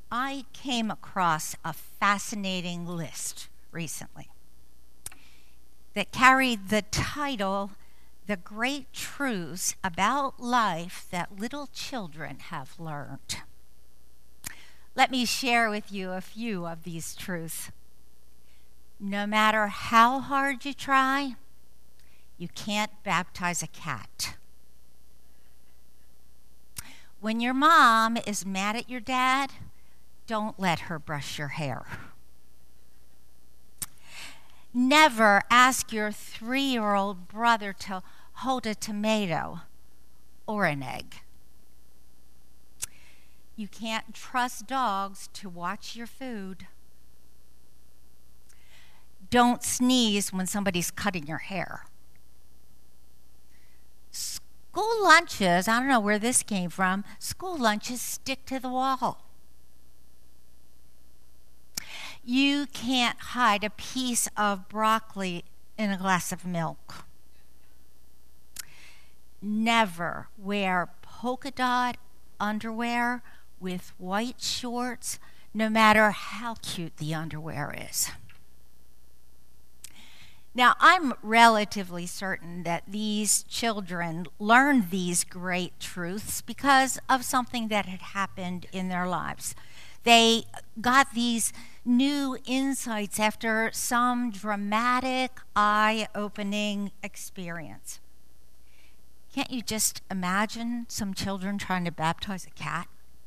I came across a fascinating list recently that carried the title, The Great Truths About Life That Little Children Have Learned. Let me share with you a few of these truths. No matter how hard you try, you can't baptize a cat. When your mom is mad at your dad, don't let her brush your hair. Never ask your 3-year-old brother to hold a tomato or an egg. You can't trust dogs to watch your food. Don't sneeze when somebody's cutting your hair. School lunches, I don't know where this came from, school lunches stick to the wall. You can't hide a piece of broccoli in a glass of milk. Never wear polka dot underwear with white shorts, no matter how cute the underwear is. Now, I'm relatively certain that these children learned these great truths because of something that had happened in their lives. They got these new insights after some dramatic, eye-opening experience. Can't you just imagine some children trying to baptize a cat?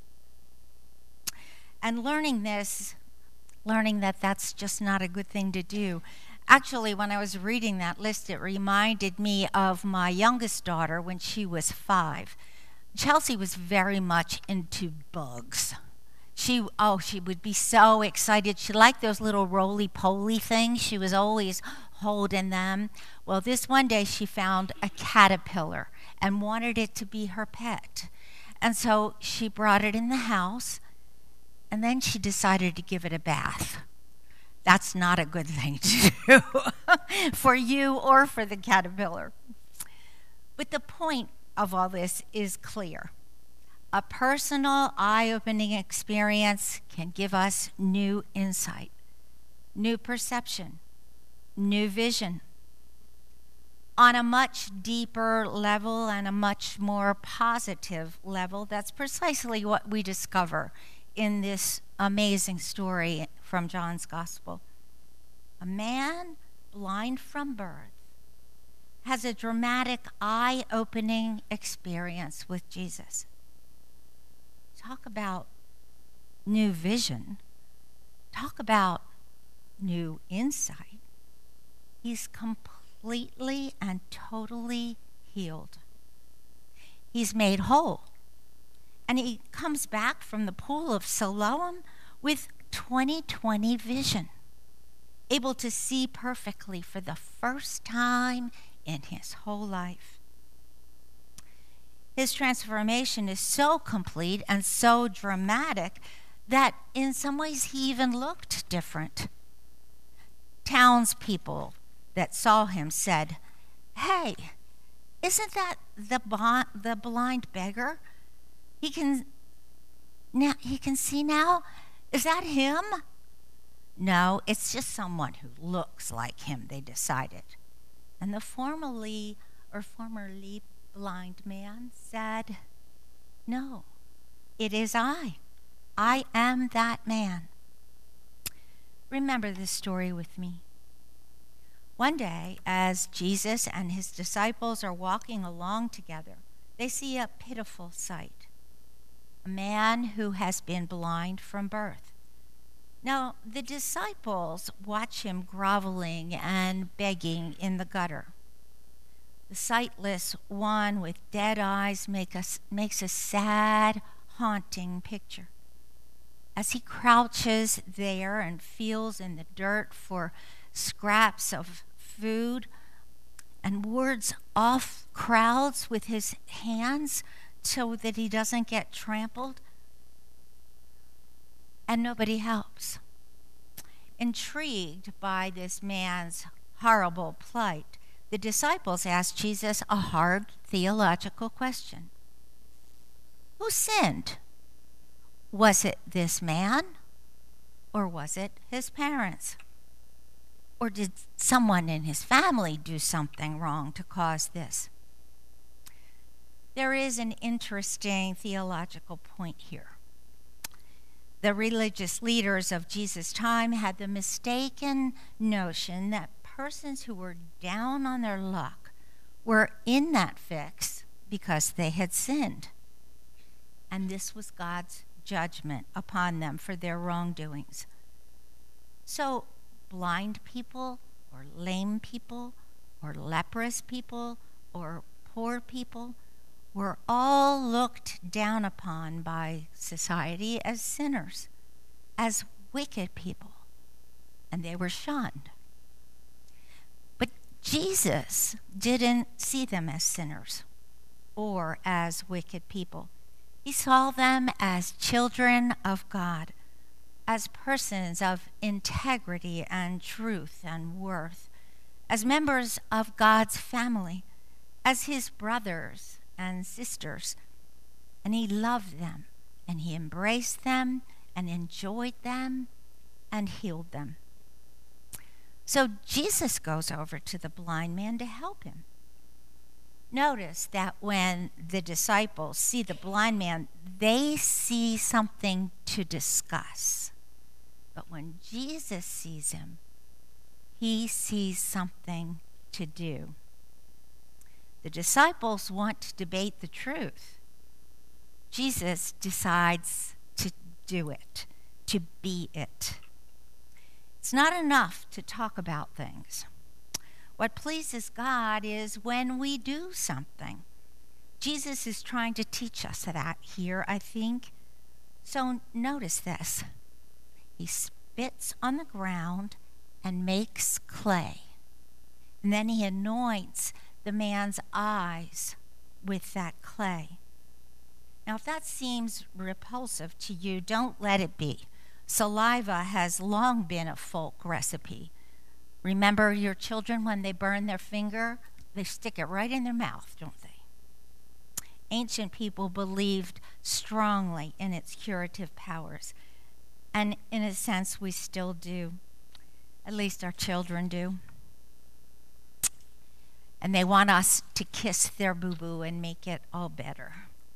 And learning that that's just not a good thing to do. Actually, when I was reading that list, it reminded me of my youngest daughter when she was 5. Chelsea was very much into bugs. She would be so excited. She liked those little roly-poly things. She was always holding them. Well, this one day she found a caterpillar and wanted it to be her pet. And so she brought it in the house, and then she decided to give it a bath. That's not a good thing to do for you or for the caterpillar. But the point of all this is clear. A personal, eye-opening experience can give us new insight, new perception, new vision. On a much deeper level and a much more positive level, that's precisely what we discover in this amazing story from John's Gospel. A man blind from birth has a dramatic, eye-opening experience with Jesus. Talk about new vision. Talk about new insight. He's completely and totally healed. He's made whole. And he comes back from the pool of Siloam with 20/20 vision, able to see perfectly for the first time in his whole life. His transformation is so complete and so dramatic that in some ways he even looked different. Townspeople that saw him said, "Hey, isn't that the blind beggar? He can see now? Is that him?" No, it's just someone who looks like him, they decided. And the formerly blind man said, "No, it is I. I am that man." Remember this story with me. One day, as Jesus and his disciples are walking along together, they see a pitiful sight. A man who has been blind from birth. Now, the disciples watch him groveling and begging in the gutter. The sightless one with dead eyes makes a sad, haunting picture. As he crouches there and feels in the dirt for scraps of food and wards off crowds with his hands so that he doesn't get trampled, and nobody helps. Intrigued by this man's horrible plight, the disciples asked Jesus a hard theological question. Who sinned? Was it this man? Or was it his parents? Or did someone in his family do something wrong to cause this? There is an interesting theological point here. The religious leaders of Jesus' time had the mistaken notion that persons who were down on their luck were in that fix because they had sinned. And this was God's judgment upon them for their wrongdoings. So blind people or lame people or leprous people or poor people were all looked down upon by society as sinners, as wicked people, and they were shunned. But Jesus didn't see them as sinners or as wicked people. He saw them as children of God, as persons of integrity and truth and worth, as members of God's family, as his brothers and sisters. And he loved them, and he embraced them, and enjoyed them, and healed them. So Jesus goes over to the blind man to help him. Notice that when the disciples see the blind man, they see something to discuss. But when Jesus sees him, he sees something to do. The disciples want to debate the truth. Jesus decides to do it, to be it. It's not enough to talk about things. What pleases God is when we do something. Jesus is trying to teach us that here, I think. So notice this. He spits on the ground and makes clay. And then he anoints the man's eyes with that clay. Now, if that seems repulsive to you, don't let it be. Saliva has long been a folk recipe. Remember your children when they burn their finger? They stick it right in their mouth, don't they? Ancient people believed strongly in its curative powers. And in a sense, we still do. At least our children do. And they want us to kiss their boo-boo and make it all better.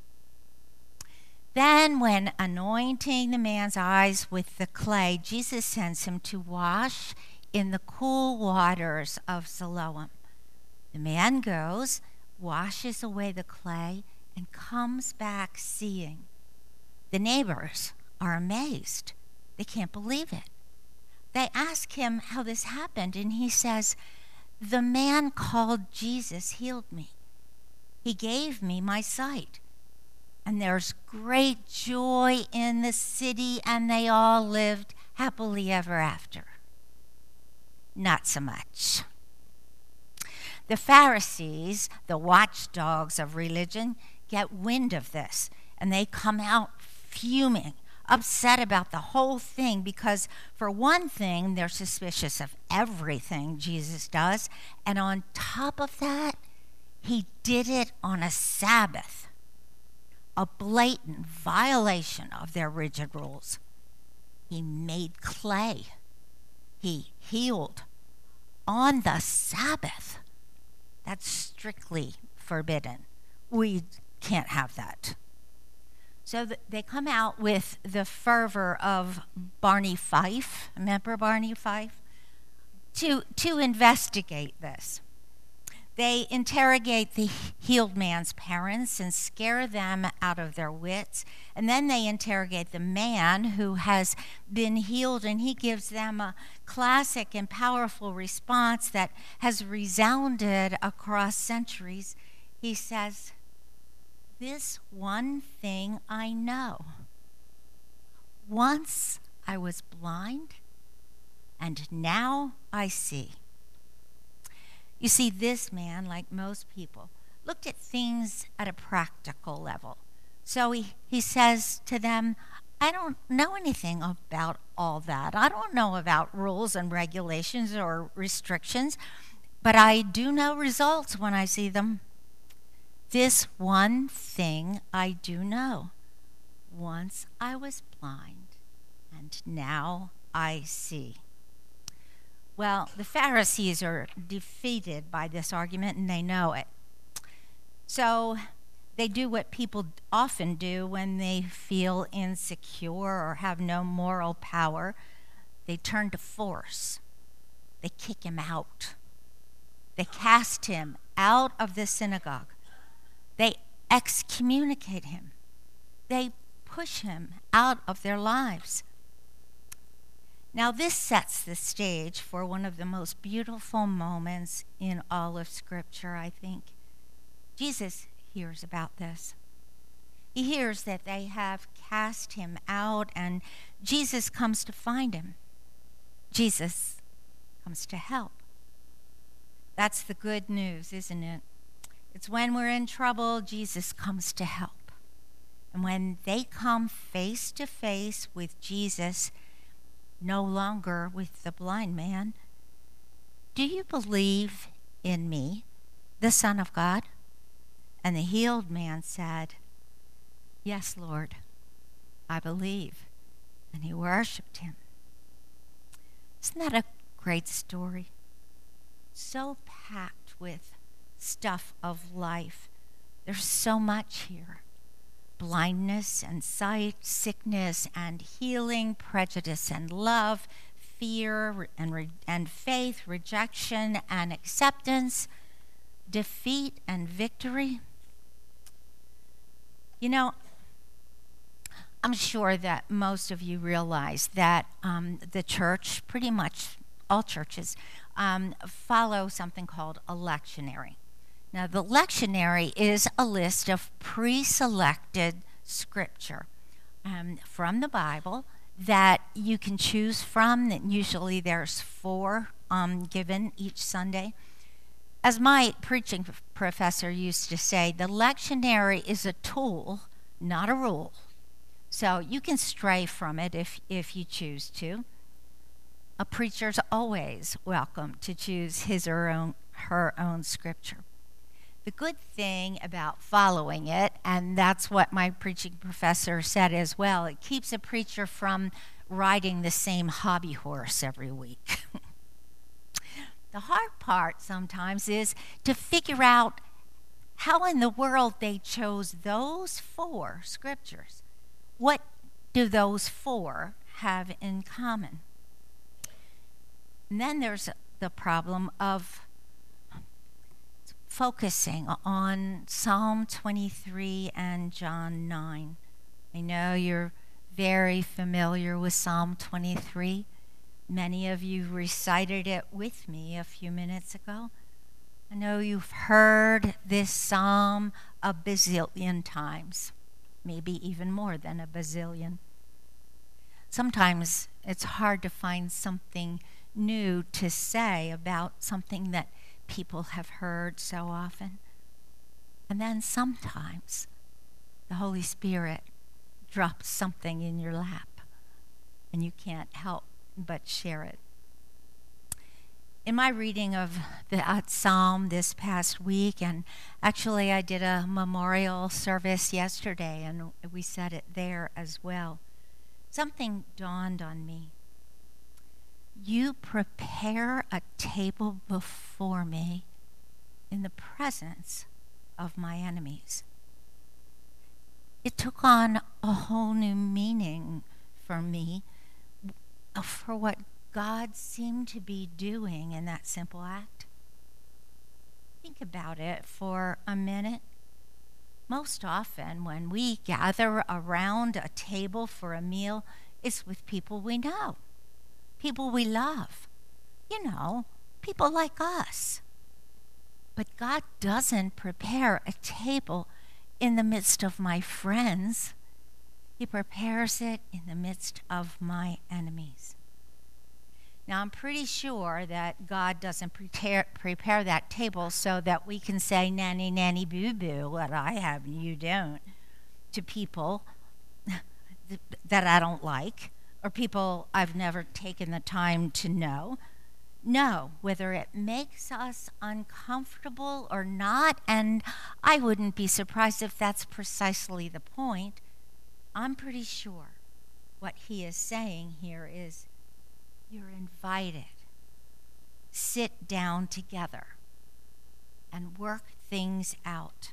Then, when anointing the man's eyes with the clay, Jesus sends him to wash in the cool waters of Siloam. The man goes, washes away the clay, and comes back seeing. The neighbors are amazed. They can't believe it. They ask him how this happened, and he says, "The man called Jesus healed me. He gave me my sight." And there's great joy in the city, and they all lived happily ever after. Not so much. The Pharisees, the watchdogs of religion, get wind of this, and they come out fuming, upset about the whole thing, because for one thing, they're suspicious of everything Jesus does, and on top of that, he did it on a Sabbath, a blatant violation of their rigid rules. He made clay. He healed on the Sabbath. That's strictly forbidden. We can't have that. So they come out with the fervor of Barney Fife, remember Barney Fife, to investigate this. They interrogate the healed man's parents and scare them out of their wits. And then they interrogate the man who has been healed, and he gives them a classic and powerful response that has resounded across centuries. He says, "This one thing I know. Once I was blind, and now I see." You see, this man, like most people, looked at things at a practical level. So he says to them, "I don't know anything about all that. I don't know about rules and regulations or restrictions, but I do know results when I see them. This one thing I do know. Once I was blind, and now I see. Well, the Pharisees are defeated by this argument, and they know it. So they do what people often do when they feel insecure or have no moral power. They turn to force. They kick him out. They cast him out of the synagogue. They excommunicate him. They push him out of their lives. Now, this sets the stage for one of the most beautiful moments in all of Scripture, I think. Jesus hears about this. He hears that they have cast him out, and Jesus comes to find him. Jesus comes to help. That's the good news, isn't it? It's when we're in trouble, Jesus comes to help. And when they come face to face with Jesus, no longer with the blind man, do you believe in me, the Son of God? And the healed man said, yes, Lord, I believe. And he worshiped him. Isn't that a great story? So packed with stuff of life. There's so much here. Blindness and sight, sickness and healing, prejudice and love, fear and faith, rejection and acceptance, defeat and victory. You know, I'm sure that most of you realize that the church, pretty much all churches, follow something called a lectionary. Now, the lectionary is a list of pre-selected scripture from the Bible that you can choose from. Usually there's 4 given each Sunday. As my preaching professor used to say, the lectionary is a tool, not a rule. So you can stray from it if you choose to. A preacher's always welcome to choose his or her own scripture. The good thing about following it, and that's what my preaching professor said as well, it keeps a preacher from riding the same hobby horse every week. The hard part sometimes is to figure out how in the world they chose those 4 scriptures. What do those 4 have in common? And then there's the problem of focusing on Psalm 23 and John 9. I know you're very familiar with Psalm 23. Many of you recited it with me a few minutes ago. I know you've heard this psalm a bazillion times, maybe even more than a bazillion. Sometimes it's hard to find something new to say about something that people have heard so often. And then sometimes the Holy Spirit drops something in your lap and you can't help but share it. In my reading of that psalm this past week, and actually I did a memorial service yesterday and we said it there as well, something dawned on me. You prepare a table before me in the presence of my enemies. It took on a whole new meaning for me for what God seemed to be doing in that simple act. Think about it for a minute. Most often when we gather around a table for a meal, it's with people we know. People we love, people like us. But God doesn't prepare a table in the midst of my friends. He prepares it in the midst of my enemies. Now, I'm pretty sure that God doesn't prepare that table so that we can say, nanny, nanny, boo-boo, what I have and you don't, to people that I don't like, or people I've never taken the time to know. No, whether it makes us uncomfortable or not, and I wouldn't be surprised if that's precisely the point, I'm pretty sure what he is saying here is, you're invited. Sit down together and work things out.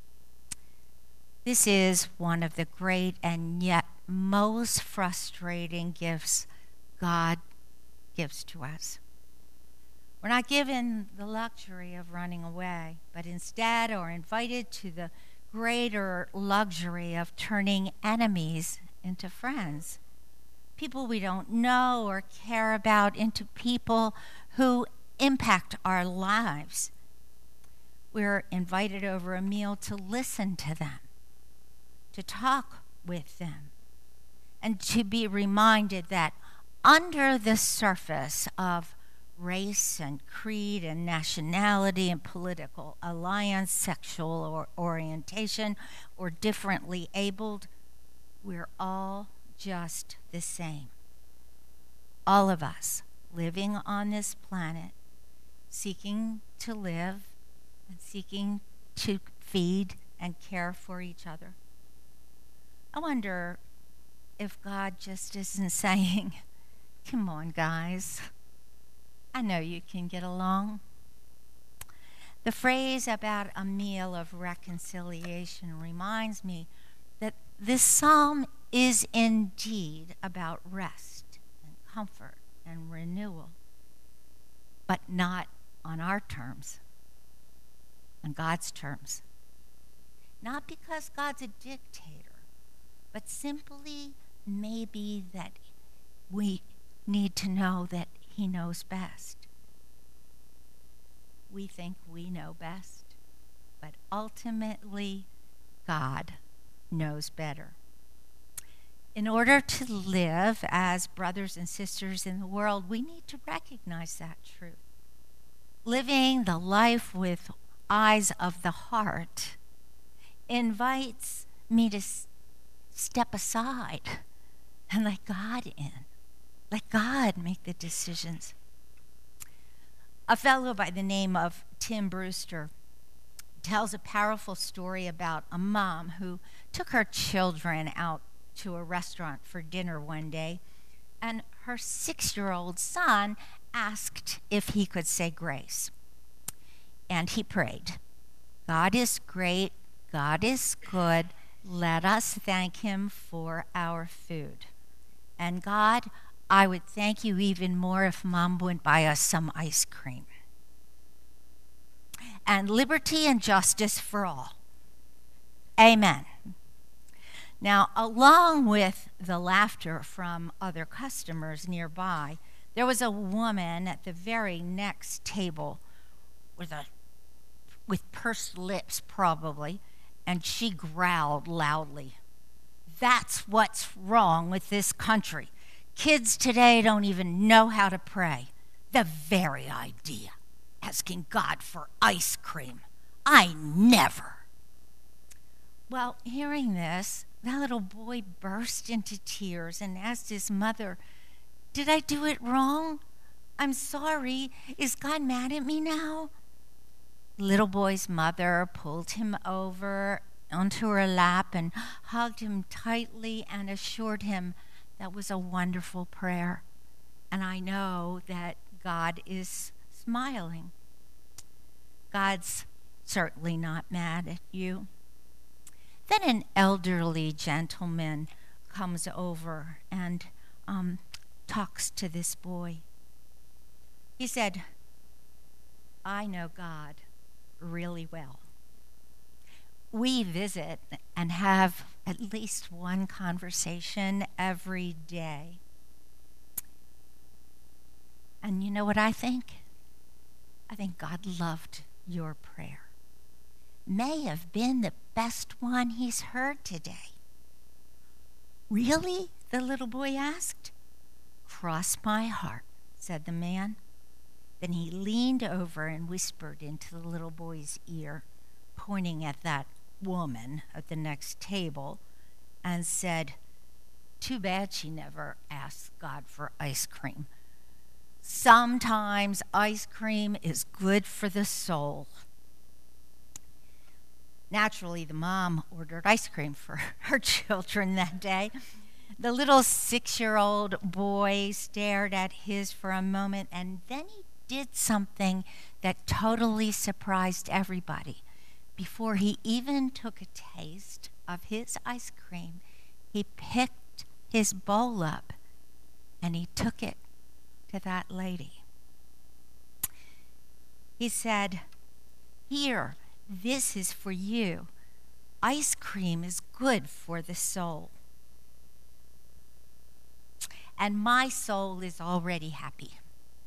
This is one of the great and yet most frustrating gifts God gives to us. We're not given the luxury of running away, but instead are invited to the greater luxury of turning enemies into friends. People we don't know or care about into people who impact our lives. We're invited over a meal to listen to them, to talk with them, and to be reminded that under the surface of race and creed and nationality and political alliance, sexual orientation, or differently abled, we're all just the same. All of us living on this planet, seeking to live and seeking to feed and care for each other. I wonder if God just isn't saying, come on, guys, I know you can get along. The phrase about a meal of reconciliation reminds me that this psalm is indeed about rest and comfort and renewal, but not on our terms, on God's terms. Not because God's a dictator, but simply maybe that we need to know that he knows best. We think we know best, but ultimately God knows better. In order to live as brothers and sisters in the world, we need to recognize that truth. Living the life with eyes of the heart invites me to step aside and let God in. Let God make the decisions. A fellow by the name of Tim Brewster tells a powerful story about a mom who took her children out to a restaurant for dinner one day, and her 6-year-old son asked if he could say grace. And he prayed, God is great, God is good, let us thank him for our food. And God, I would thank you even more if Mom would buy us some ice cream. And liberty and justice for all. Amen. Now, along with the laughter from other customers nearby, there was a woman at the very next table with pursed lips, probably, and she growled loudly. That's what's wrong with this country. Kids today don't even know how to pray. The very idea, asking God for ice cream. I never. Well, hearing this, that little boy burst into tears and asked his mother, did I do it wrong? I'm sorry. Is God mad at me now? The little boy's mother pulled him over onto her lap and hugged him tightly and assured him that was a wonderful prayer. And I know that God is smiling. God's certainly not mad at you. Then an elderly gentleman comes over and talks to this boy. He said, I know God really well. We visit and have at least one conversation every day. And you know what I think? I think God loved your prayer. May have been the best one he's heard today. Really? The little boy asked. Cross my heart, said the man. Then he leaned over and whispered into the little boy's ear, pointing at that woman at the next table, and said, too bad she never asked God for ice cream. Sometimes ice cream is good for the soul. Naturally, the mom ordered ice cream for her children that day. The little 6-year-old boy stared at his for a moment, and then he did something that totally surprised everybody. Before he even took a taste of his ice cream, he picked his bowl up and he took it to that lady. He said, "Here, this is for you. Ice cream is good for the soul. And my soul is already happy."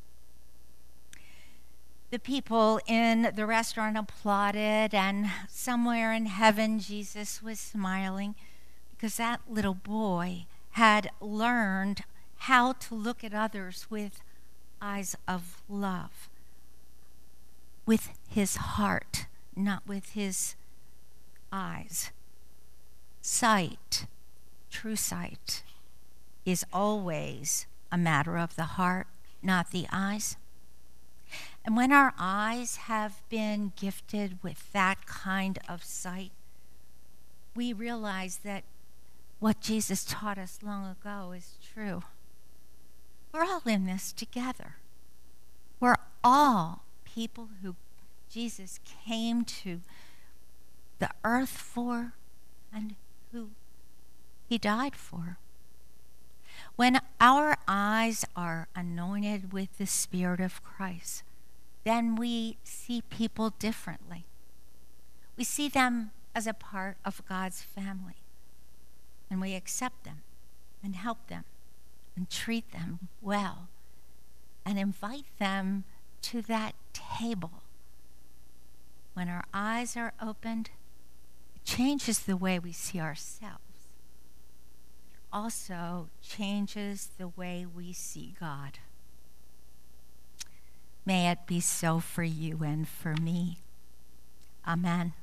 The people in the restaurant applauded, and somewhere in heaven, Jesus was smiling because that little boy had learned how to look at others with eyes of love, with his heart, not with his eyes. Sight, true sight, is always a matter of the heart, not the eyes. And when our eyes have been gifted with that kind of sight, we realize that what Jesus taught us long ago is true. We're all in this together. We're all people who Jesus came to the earth for and who he died for. When our eyes are anointed with the Spirit of Christ, then we see people differently. We see them as a part of God's family, and we accept them and help them and treat them well and invite them to that table. When our eyes are opened, it changes the way we see ourselves. It also changes the way we see God. May it be so for you and for me. Amen.